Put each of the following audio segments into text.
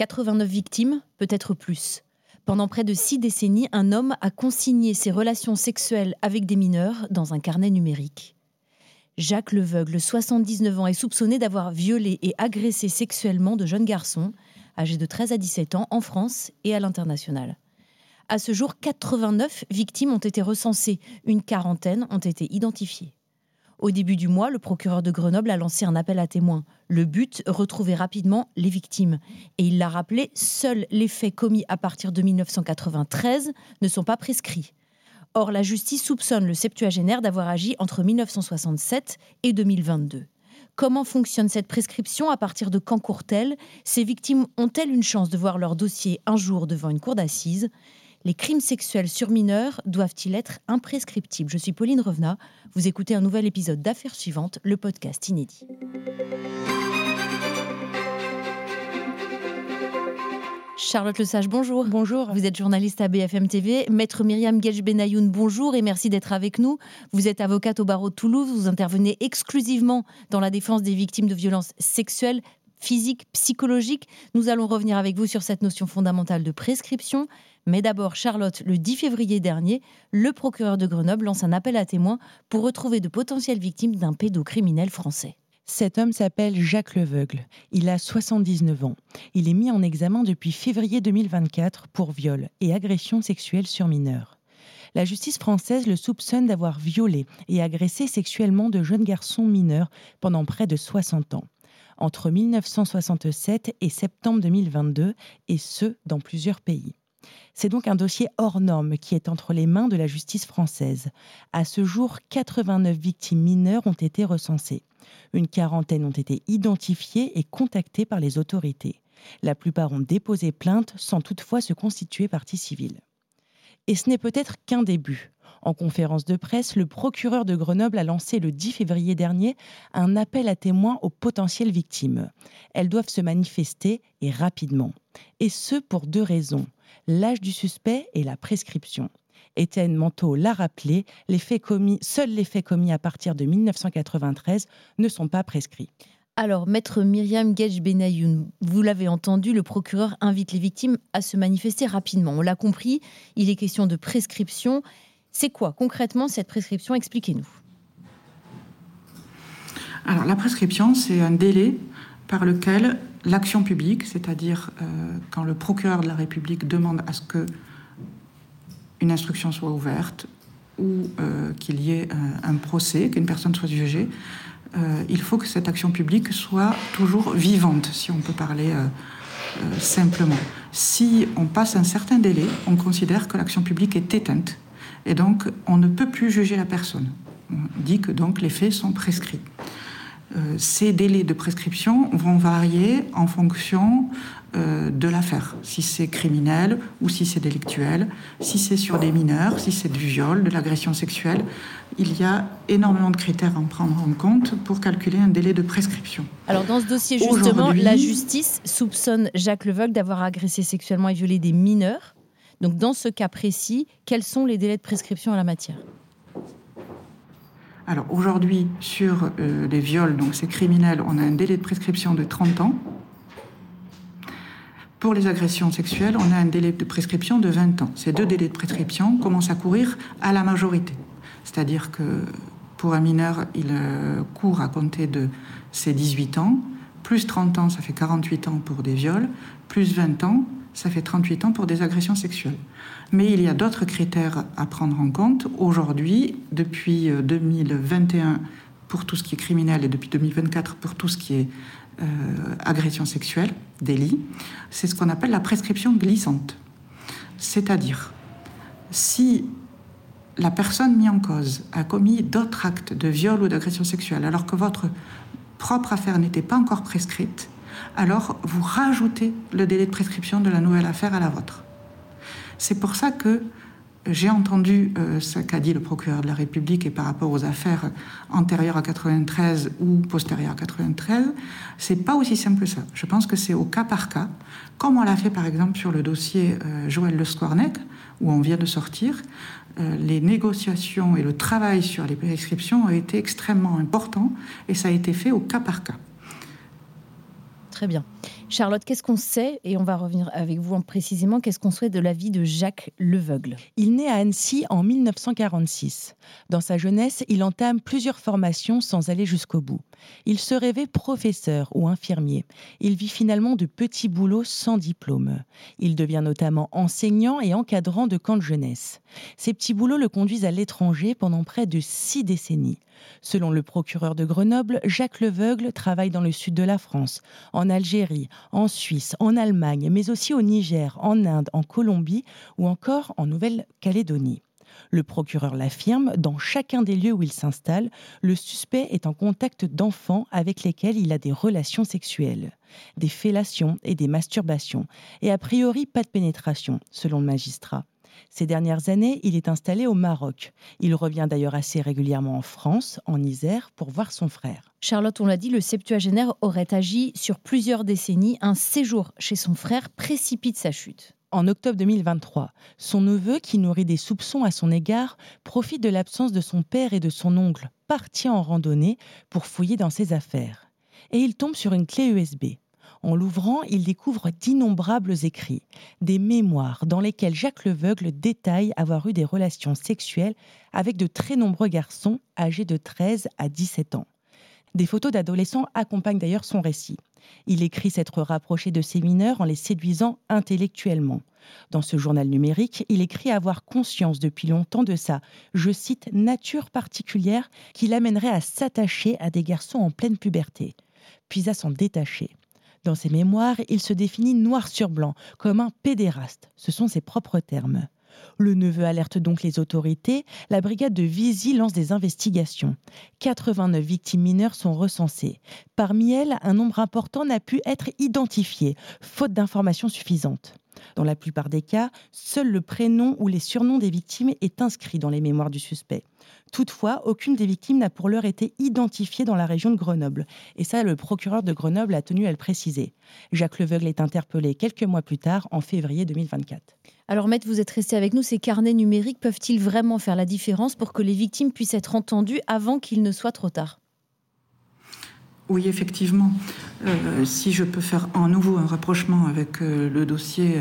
89 victimes, peut-être plus. Pendant près de 6 décennies, un homme a consigné ses relations sexuelles avec des mineurs dans un carnet numérique. Jacques Leveugle, 79 ans, est soupçonné d'avoir violé et agressé sexuellement de jeunes garçons, âgés de 13 à 17 ans, en France et à l'international. À ce jour, 89 victimes ont été recensées, une quarantaine ont été identifiées. Au début du mois, le procureur de Grenoble a lancé un appel à témoins. Le but, retrouver rapidement les victimes. Et il l'a rappelé, seuls les faits commis à partir de 1993 ne sont pas prescrits. Or, la justice soupçonne le septuagénaire d'avoir agi entre 1967 et 2022. Comment fonctionne cette prescription ? À partir de quand court-elle ? Ces victimes ont-elles une chance de voir leur dossier un jour devant une cour d'assises ? Les crimes sexuels sur mineurs doivent-ils être imprescriptibles ? Je suis Pauline Revenat. Vous écoutez un nouvel épisode d'Affaires suivantes, le podcast inédit. Charlotte Lesage, bonjour. Bonjour. Vous êtes journaliste à BFM TV. Maître Myriam Guedj-Benayoun, bonjour et merci d'être avec nous. Vous êtes avocate au barreau de Toulouse. Vous intervenez exclusivement dans la défense des victimes de violences sexuelles, physiques, psychologiques. Nous allons revenir avec vous sur cette notion fondamentale de prescription. Mais d'abord, Charlotte, le 10 février dernier, le procureur de Grenoble lance un appel à témoins pour retrouver de potentielles victimes d'un pédocriminel français. Cet homme s'appelle Jacques Leveugle. Il a 79 ans. Il est mis en examen depuis février 2024 pour viol et agression sexuelle sur mineurs. La justice française le soupçonne d'avoir violé et agressé sexuellement de jeunes garçons mineurs pendant près de 60 ans, entre 1967 et septembre 2022, et ce, dans plusieurs pays. C'est donc un dossier hors norme qui est entre les mains de la justice française. À ce jour, 89 victimes mineures ont été recensées. Une quarantaine ont été identifiées et contactées par les autorités. La plupart ont déposé plainte sans toutefois se constituer partie civile. Et ce n'est peut-être qu'un début. En conférence de presse, le procureur de Grenoble a lancé le 10 février dernier un appel à témoins aux potentielles victimes. Elles doivent se manifester et rapidement. Et ce pour 2 raisons. L'âge du suspect et la prescription. Étienne Manteau l'a rappelé, seuls les faits commis à partir de 1993 ne sont pas prescrits. Alors, maître Myriam Guedj-Benayoun, vous l'avez entendu, le procureur invite les victimes à se manifester rapidement. On l'a compris, il est question de prescription. C'est quoi concrètement cette prescription ? Expliquez-nous. Alors, la prescription, c'est un délai par lequel l'action publique, c'est-à-dire quand le procureur de la République demande à ce que une instruction soit ouverte ou qu'il y ait un procès, qu'une personne soit jugée, il faut que cette action publique soit toujours vivante, si on peut parler simplement. Si on passe un certain délai, on considère que l'action publique est éteinte et donc on ne peut plus juger la personne. On dit que donc les faits sont prescrits. Ces délais de prescription vont varier en fonction de l'affaire, si c'est criminel ou si c'est délictuel, si c'est sur des mineurs, si c'est du viol, de l'agression sexuelle. Il y a énormément de critères à en prendre en compte pour calculer un délai de prescription. Alors dans ce dossier, justement, la justice soupçonne Jacques Leveugle d'avoir agressé sexuellement et violé des mineurs. Donc dans ce cas précis, quels sont les délais de prescription en la matière ? Alors aujourd'hui, sur les viols, donc c'est criminel, on a un délai de prescription de 30 ans. Pour les agressions sexuelles, on a un délai de prescription de 20 ans. Ces 2 délais de prescription commencent à courir à la majorité. C'est-à-dire que pour un mineur, il court à compter de ses 18 ans, plus 30 ans, ça fait 48 ans pour des viols, plus 20 ans, ça fait 38 ans pour des agressions sexuelles. Mais il y a d'autres critères à prendre en compte. Aujourd'hui, depuis 2021 pour tout ce qui est criminel et depuis 2024 pour tout ce qui est agression sexuelle, délit, c'est ce qu'on appelle la prescription glissante. C'est-à-dire, si la personne mise en cause a commis d'autres actes de viol ou d'agression sexuelle alors que votre propre affaire n'était pas encore prescrite, alors vous rajoutez le délai de prescription de la nouvelle affaire à la vôtre. C'est pour ça que j'ai entendu ce qu'a dit le procureur de la République et par rapport aux affaires antérieures à 93 ou postérieures à 93, c'est pas aussi simple que ça. Je pense que c'est au cas par cas, comme on l'a fait par exemple sur le dossier Joël Le Squarnec, où on vient de sortir. Les négociations et le travail sur les prescriptions ont été extrêmement importants et ça a été fait au cas par cas. Très bien. Charlotte, qu'est-ce qu'on sait, et on va revenir avec vous précisément, qu'est-ce qu'on sait de la vie de Jacques Leveugle ? Il naît à Annecy en 1946. Dans sa jeunesse, il entame plusieurs formations sans aller jusqu'au bout. Il se rêvait professeur ou infirmier. Il vit finalement de petits boulots sans diplôme. Il devient notamment enseignant et encadrant de camps de jeunesse. Ces petits boulots le conduisent à l'étranger pendant près de 6 décennies. Selon le procureur de Grenoble, Jacques Leveugle travaille dans le sud de la France, en Algérie, en Suisse, en Allemagne, mais aussi au Niger, en Inde, en Colombie ou encore en Nouvelle-Calédonie. Le procureur l'affirme, dans chacun des lieux où il s'installe, le suspect est en contact d'enfants avec lesquels il a des relations sexuelles, des fellations et des masturbations, et a priori pas de pénétration, selon le magistrat. Ces dernières années, il est installé au Maroc. Il revient d'ailleurs assez régulièrement en France, en Isère, pour voir son frère. Charlotte, on l'a dit, le septuagénaire aurait agi sur plusieurs décennies. Un séjour chez son frère précipite sa chute. En octobre 2023, son neveu, qui nourrit des soupçons à son égard, profite de l'absence de son père et de son oncle, partis en randonnée, pour fouiller dans ses affaires. Et il tombe sur une clé USB. En l'ouvrant, il découvre d'innombrables écrits, des mémoires dans lesquels Jacques Leveugle détaille avoir eu des relations sexuelles avec de très nombreux garçons âgés de 13 à 17 ans. Des photos d'adolescents accompagnent d'ailleurs son récit. Il écrit s'être rapproché de ces mineurs en les séduisant intellectuellement. Dans ce journal numérique, il écrit avoir conscience depuis longtemps de sa, je cite, « nature particulière qui l'amènerait à s'attacher à des garçons en pleine puberté, puis à s'en détacher ». Dans ses mémoires, il se définit noir sur blanc comme un pédéraste. Ce sont ses propres termes. Le neveu alerte donc les autorités. La brigade de Visy lance des investigations. 89 victimes mineures sont recensées. Parmi elles, un nombre important n'a pu être identifié, faute d'informations suffisantes. Dans la plupart des cas, seul le prénom ou les surnoms des victimes est inscrit dans les mémoires du suspect. Toutefois, aucune des victimes n'a pour l'heure été identifiée dans la région de Grenoble. Et ça, le procureur de Grenoble a tenu à le préciser. Jacques Leveugle est interpellé quelques mois plus tard, en février 2024. Alors Maître, vous êtes resté avec nous. Ces carnets numériques peuvent-ils vraiment faire la différence pour que les victimes puissent être entendues avant qu'il ne soit trop tard ? Oui, effectivement. Si je peux faire à nouveau un rapprochement avec le dossier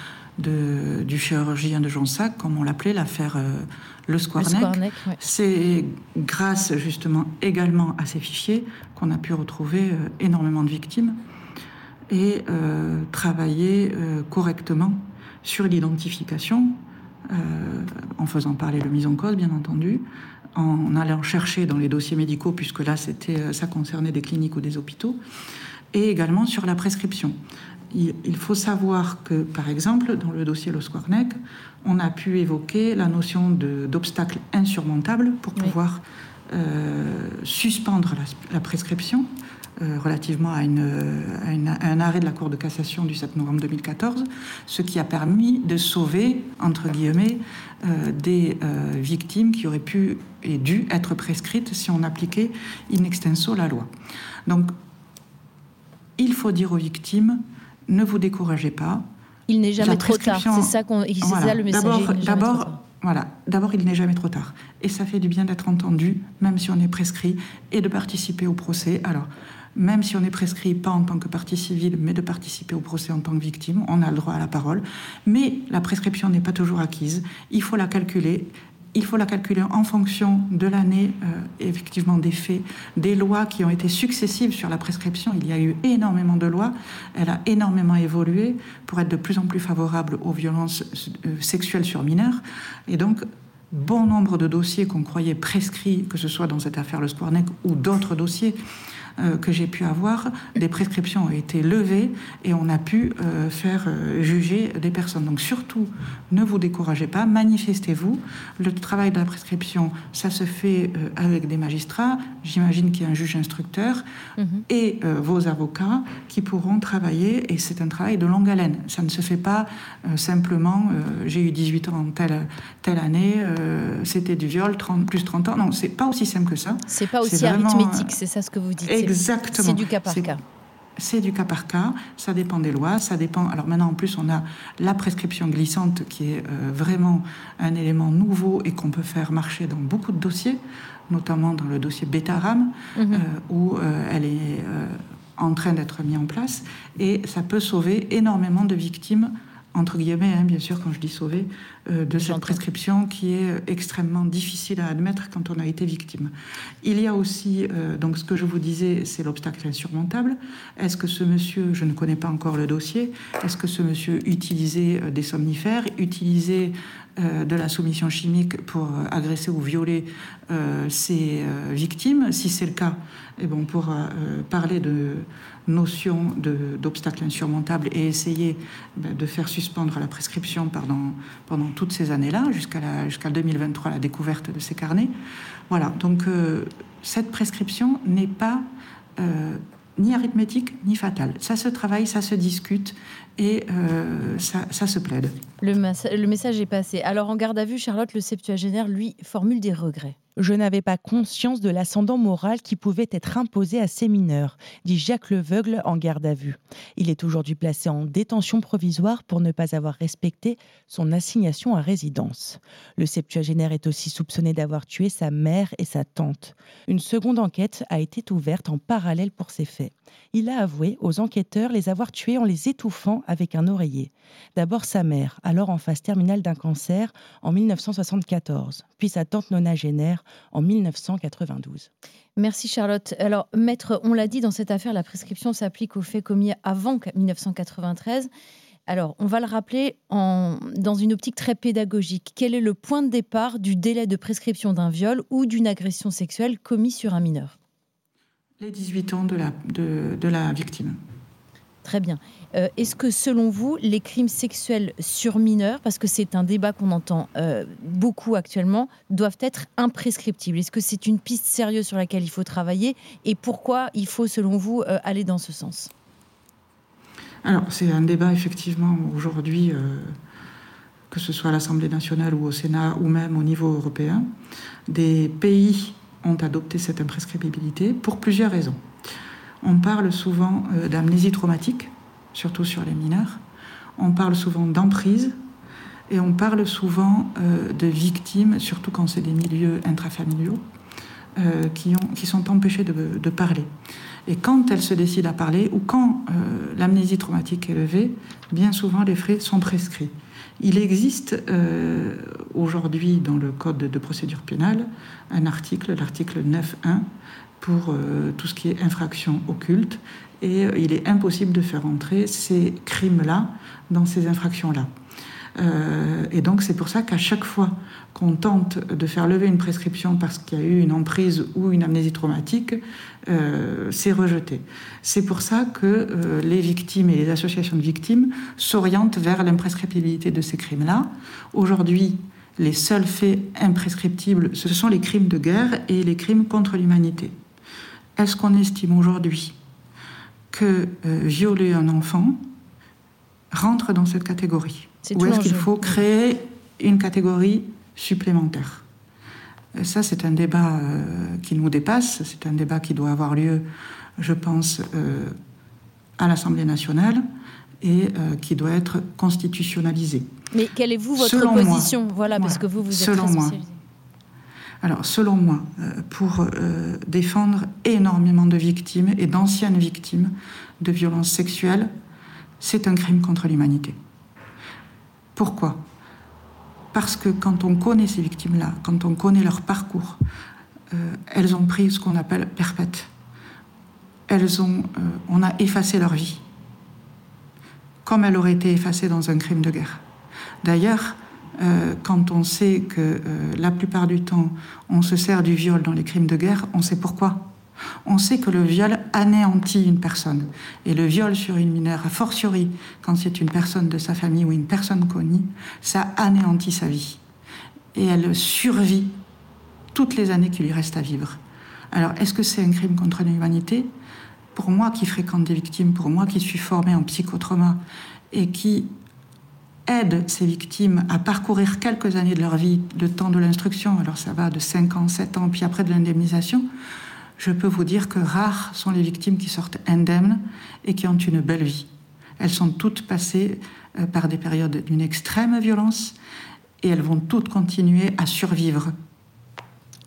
du chirurgien de Jonsac, comme on l'appelait, l'affaire Le Squarnec, ouais. C'est grâce justement également à ces fichiers qu'on a pu retrouver énormément de victimes et travailler correctement sur l'identification, en faisant parler le mise en cause, bien entendu, en allant chercher dans les dossiers médicaux, puisque là, ça concernait des cliniques ou des hôpitaux, et également sur la prescription. Il faut savoir que, par exemple, dans le dossier Le Squarnec, on a pu évoquer la notion d'obstacle insurmontable pour pouvoir suspendre la prescription relativement à un arrêt de la Cour de cassation du 7 novembre 2014, ce qui a permis de sauver, entre guillemets, des victimes qui auraient pu et dû être prescrites si on appliquait in extenso la loi. Donc, il faut dire aux victimes, ne vous découragez pas. Il n'est jamais trop tard, c'est ça le message. D'abord, il n'est jamais trop tard. Et ça fait du bien d'être entendu, même si on est prescrit, et de participer au procès. Alors, même si on est prescrit, pas en tant que partie civile, mais de participer au procès en tant que victime, on a le droit à la parole. Mais la prescription n'est pas toujours acquise. Il faut la calculer. Il faut la calculer en fonction de l'année, effectivement, des faits, des lois qui ont été successives sur la prescription. Il y a eu énormément de lois. Elle a énormément évolué pour être de plus en plus favorable aux violences sexuelles sur mineurs. Et donc, bon nombre de dossiers qu'on croyait prescrits, que ce soit dans cette affaire Le Squarnec ou d'autres dossiers que j'ai pu avoir, des prescriptions ont été levées et on a pu faire juger des personnes. Donc surtout, ne vous découragez pas, manifestez-vous. Le travail de la prescription, ça se fait avec des magistrats. J'imagine qu'il y a un juge instructeur et vos avocats qui pourront travailler, et c'est un travail de longue haleine. Ça ne se fait pas simplement, j'ai eu 18 ans en telle année, c'était du viol, plus 30 ans. Non, c'est pas aussi simple que ça. C'est pas aussi arithmétique, c'est ça ce que vous dites. Exactement. C'est du cas par cas. C'est du cas par cas, ça dépend des lois, ça dépend... Alors maintenant, en plus, on a la prescription glissante qui est vraiment un élément nouveau et qu'on peut faire marcher dans beaucoup de dossiers, notamment dans le dossier Betaram, où elle est en train d'être mis en place, et ça peut sauver énormément de victimes, entre guillemets, bien sûr, quand je dis sauver, de cette prescription qui est extrêmement difficile à admettre quand on a été victime. Il y a aussi, donc ce que je vous disais, c'est l'obstacle insurmontable. Est-ce que ce monsieur, je ne connais pas encore le dossier, est-ce que ce monsieur utilisait des somnifères, utilisait de la soumission chimique pour agresser ou violer ses victimes? Si c'est le cas, eh ben, on pourra parler de notion d'obstacle insurmontable et essayer de faire suspendre la prescription pendant toutes ces années-là, jusqu'à 2023, la découverte de ces carnets. Voilà, donc cette prescription n'est pas ni arithmétique ni fatale. Ça se travaille, ça se discute et ça se plaide. Le message est passé. Alors en garde à vue, Charlotte, le septuagénaire, lui, formule des regrets. Je n'avais pas conscience de l'ascendant moral qui pouvait être imposé à ces mineurs, dit Jacques Leveugle en garde à vue. Il est aujourd'hui placé en détention provisoire pour ne pas avoir respecté son assignation à résidence. Le septuagénaire est aussi soupçonné d'avoir tué sa mère et sa tante. Une seconde enquête a été ouverte en parallèle pour ces faits. Il a avoué aux enquêteurs les avoir tués en les étouffant avec un oreiller. D'abord sa mère, alors en phase terminale d'un cancer, en 1974, puis sa tante nonagénaire en 1992. Merci Charlotte. Alors, maître, on l'a dit, dans cette affaire, la prescription s'applique aux faits commis avant 1993. Alors, on va le rappeler dans une optique très pédagogique. Quel est le point de départ du délai de prescription d'un viol ou d'une agression sexuelle commis sur un mineur ? Les 18 ans de la victime. Très bien. Est-ce que, selon vous, les crimes sexuels sur mineurs, parce que c'est un débat qu'on entend beaucoup actuellement, doivent être imprescriptibles ? Est-ce que c'est une piste sérieuse sur laquelle il faut travailler ? Et pourquoi il faut, selon vous, aller dans ce sens ? Alors, c'est un débat, effectivement, aujourd'hui, que ce soit à l'Assemblée nationale ou au Sénat, ou même au niveau européen. Des pays ont adopté cette imprescriptibilité pour plusieurs raisons. On parle souvent d'amnésie traumatique, surtout sur les mineurs. On parle souvent d'emprise et on parle souvent de victimes, surtout quand c'est des milieux intrafamiliaux, qui sont empêchées de parler. Et quand elles se décident à parler ou quand l'amnésie traumatique est levée, bien souvent les faits sont prescrits. Il existe aujourd'hui dans le Code de procédure pénale un article, l'article 9.1, pour tout ce qui est infraction occulte, et il est impossible de faire entrer ces crimes-là dans ces infractions-là. Et donc c'est pour ça qu'à chaque fois qu'on tente de faire lever une prescription parce qu'il y a eu une emprise ou une amnésie traumatique, c'est rejeté. C'est pour ça que les victimes et les associations de victimes s'orientent vers l'imprescriptibilité de ces crimes-là. Aujourd'hui, les seuls faits imprescriptibles, ce sont les crimes de guerre et les crimes contre l'humanité. Est-ce qu'on estime aujourd'hui que violer un enfant rentre dans cette catégorie ? Ou est-ce qu'il faut créer une catégorie supplémentaire ? Ça, c'est un débat qui nous dépasse. C'est un débat qui doit avoir lieu, je pense, à l'Assemblée nationale et qui doit être constitutionnalisé. Mais quelle est votre position ? Voilà, parce que vous êtes selon très moi. Alors, selon moi, pour défendre énormément de victimes et d'anciennes victimes de violences sexuelles, c'est un crime contre l'humanité. Pourquoi ? Parce que quand on connaît ces victimes-là, quand on connaît leur parcours, elles ont pris ce qu'on appelle perpète. On a effacé leur vie, comme elle aurait été effacée dans un crime de guerre. D'ailleurs, quand on sait que la plupart du temps, on se sert du viol dans les crimes de guerre, on sait pourquoi. On sait que le viol anéantit une personne. Et le viol sur une mineure, a fortiori, quand c'est une personne de sa famille ou une personne connue, ça anéantit sa vie. Et elle survit toutes les années qui lui restent à vivre. Alors, est-ce que c'est un crime contre l'humanité ? Pour moi qui fréquente des victimes, pour moi qui suis formée en psychotrauma et qui aide ces victimes à parcourir quelques années de leur vie, le temps de l'instruction, alors ça va de 5 ans, 7 ans, puis après de l'indemnisation, je peux vous dire que rares sont les victimes qui sortent indemnes et qui ont une belle vie. Elles sont toutes passées par des périodes d'une extrême violence et elles vont toutes continuer à survivre.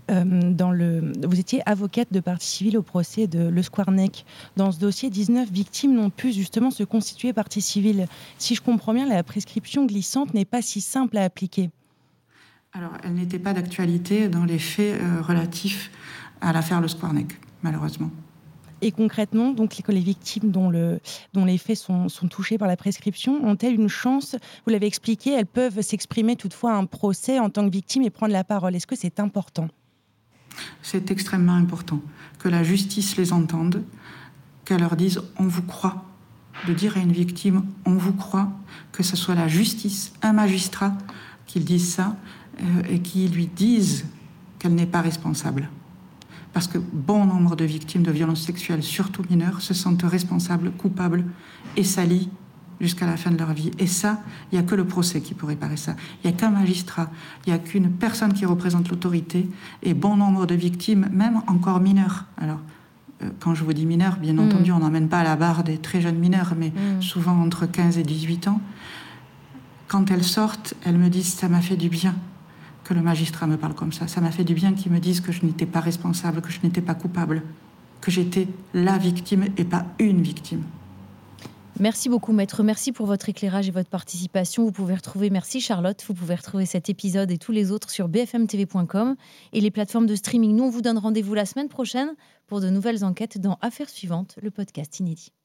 Vous étiez avocate de partie civile au procès de Le Squarnec. Dans ce dossier, 19 victimes n'ont pu justement se constituer partie civile. Si je comprends bien, la prescription glissante n'est pas si simple à appliquer. Alors, elle n'était pas d'actualité dans les faits relatifs à l'affaire Le Squarnec, malheureusement. Et concrètement, donc, les victimes dont les faits sont touchés par la prescription ont-elles une chance? Vous l'avez expliqué, elles peuvent s'exprimer toutefois à un procès en tant que victime et prendre la parole. Est-ce que c'est important? C'est extrêmement important que la justice les entende, qu'elle leur dise « on vous croit ». De dire à une victime « on vous croit », que ce soit la justice, un magistrat qui dise ça et qui lui dise qu'elle n'est pas responsable. Parce que bon nombre de victimes de violences sexuelles, surtout mineures, se sentent responsables, coupables et salies jusqu'à la fin de leur vie. Et ça, il n'y a que le procès qui peut réparer ça. Il n'y a qu'un magistrat, il n'y a qu'une personne qui représente l'autorité. Et bon nombre de victimes, même encore mineures. Alors, quand je vous dis mineurs, bien entendu, on n'emmène pas à la barre des très jeunes mineurs, mais souvent entre 15 et 18 ans. Quand elles sortent, elles me disent « ça m'a fait du bien ». Que le magistrat me parle comme ça. Ça m'a fait du bien qu'ils me disent que je n'étais pas responsable, que je n'étais pas coupable, que j'étais la victime et pas une victime. Merci beaucoup, maître. Merci pour votre éclairage et votre participation. Vous pouvez retrouver, merci Charlotte, vous pouvez retrouver cet épisode et tous les autres sur bfmtv.com et les plateformes de streaming. Nous, on vous donne rendez-vous la semaine prochaine pour de nouvelles enquêtes dans Affaires suivantes, le podcast inédit.